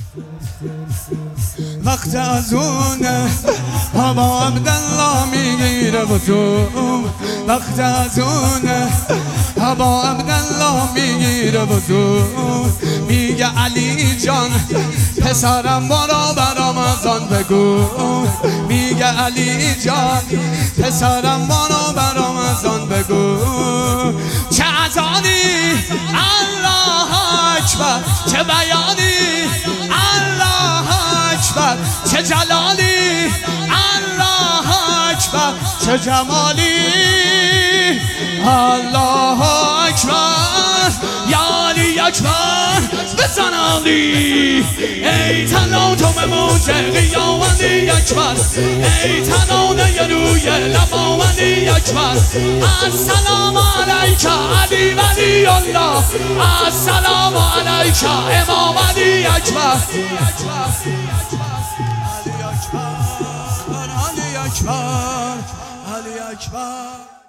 وقت از اونه هوا عبدالله میگیره و تو وقت از اونه هوا عبدالله میگیره و تو میگه علی جان پسرم برام از آن بگو میگه علی جان پسرم برام از آن بگو چه اذانی الله اکبر چه بیانی الله اکبر چه جلالی الله اکبر چه جمالی الله اکبر یا علی اکبر بزن علی ای تلاطم موج قیامتی اکبر ای تنانه روی لبام علی اکبر السلام علیک علی ولی الله السلام علیک امام علی اکبر علی اکبر علی اکبر علی اکبر